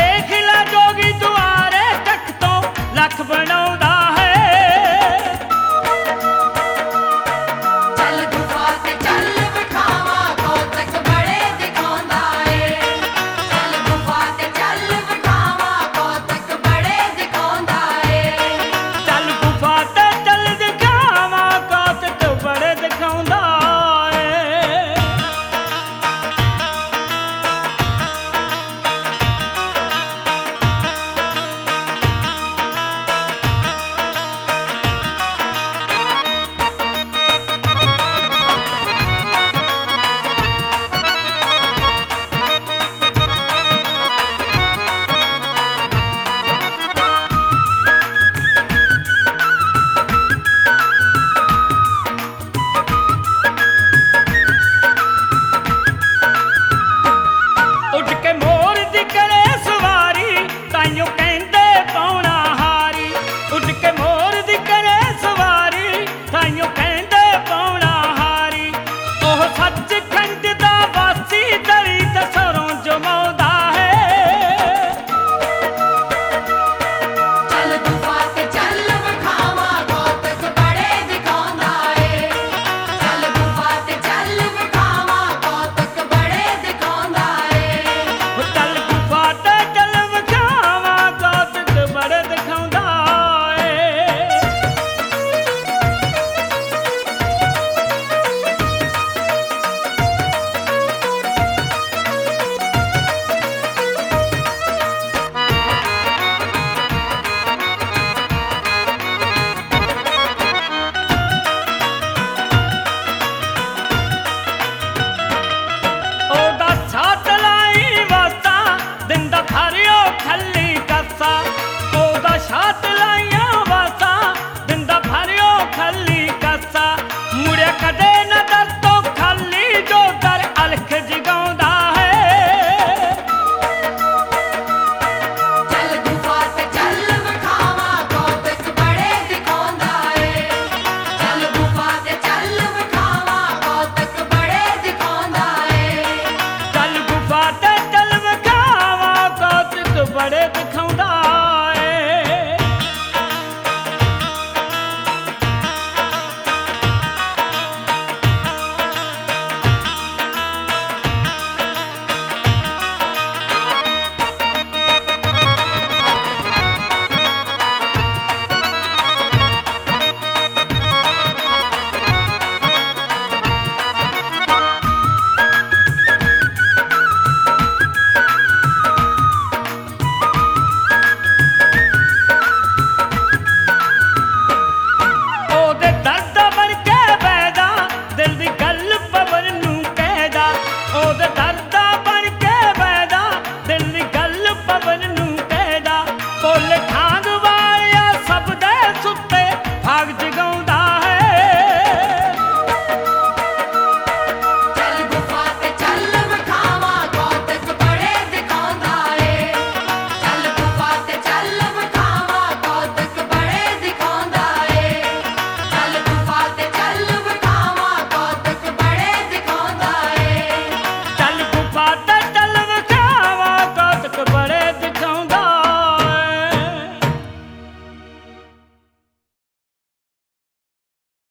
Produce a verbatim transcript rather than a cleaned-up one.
ਦੇਖ ਲੈ ਜੋਗੀ ਦੁਆਰੇ ਤੱਕ ਤੋਂ ਲੱਖ ਬਣਾਉਂਦਾ ਹੈ। ਚੱਲ ਗੁਫਾ ਤੇ ਚੱਲ ਵਿਖਾਵਾਂ ਕੌਤਕ ਬੜੇ ਦਿਖਾਉਂਦਾ ਏ। ਚੱਲ ਗੁਫਾ ਤੇ ਚੱਲ ਵਿਖਾਵਾਂ ਕੌਤਕ ਬੜੇ ਦਿਖਾਉਂਦਾ ਏ। ਚੱਲ ਗੁਫਾ ਤੇ ਚੱਲ ਦਿਖਾਵਾਂ ਕੌਤਕ ਬੜੇ ਦਿਖਾਉਂਦਾ ਏ। ਉੱਡ ਕੇ ਮੋਰ ਦੀ ਕਰੇ ਸਵਾਰੀ ਤਾਈਓ ਕਹਿੰਦੇ ਪਾਉਣਾ ਹਾਰੀ। ਉੱਡ ਕੇ ਮੋਰ ਦੀ ਕਰੇ ਸਵਾਰੀ ਤਾਈਓ ਕਹਿੰਦੇ ਪਾਉਣਾ ਹਾਰੀ। ਉਹ ਸੱਚਖੰਡ ਦਾ ਵਾਸੀ ਦਲੀ ਦਸਰੋਂ ਜਮਾਉਂਦਾ ਹੈ। ਚੱਲ ਗੁਫਾ ਤੇ ਚੱਲ ਵਿਖਾਵਾਂ ਕੌਤਕ ਬੜੇ ਦਿਖਾਉਂਦਾ ਏ। ਚੱਲ ਗੁਫਾ ਤੇ ਚੱਲ ਵਿਖਾਵਾਂ ਕੌਤਕ ਬੜੇ ਦਿਖਾਉਂਦਾ ਏ। ਚੱਲ ਗੁਫਾ ਤੇ ਚੱਲ ਵਿਖਾਵਾਂ ਕੌਤਕ ਬੜੇ ਦਿਖਾਉਂਦਾ ਏ। ਉਹਦਾ ਸਾਥ ਲਾਈ ਵਾਸਾ ਦਿੰਦਾ ਥਾਰਿਓ ਖੱਲੀ ਕੱਸਾ। ਉਹਦਾ ਸਾਥ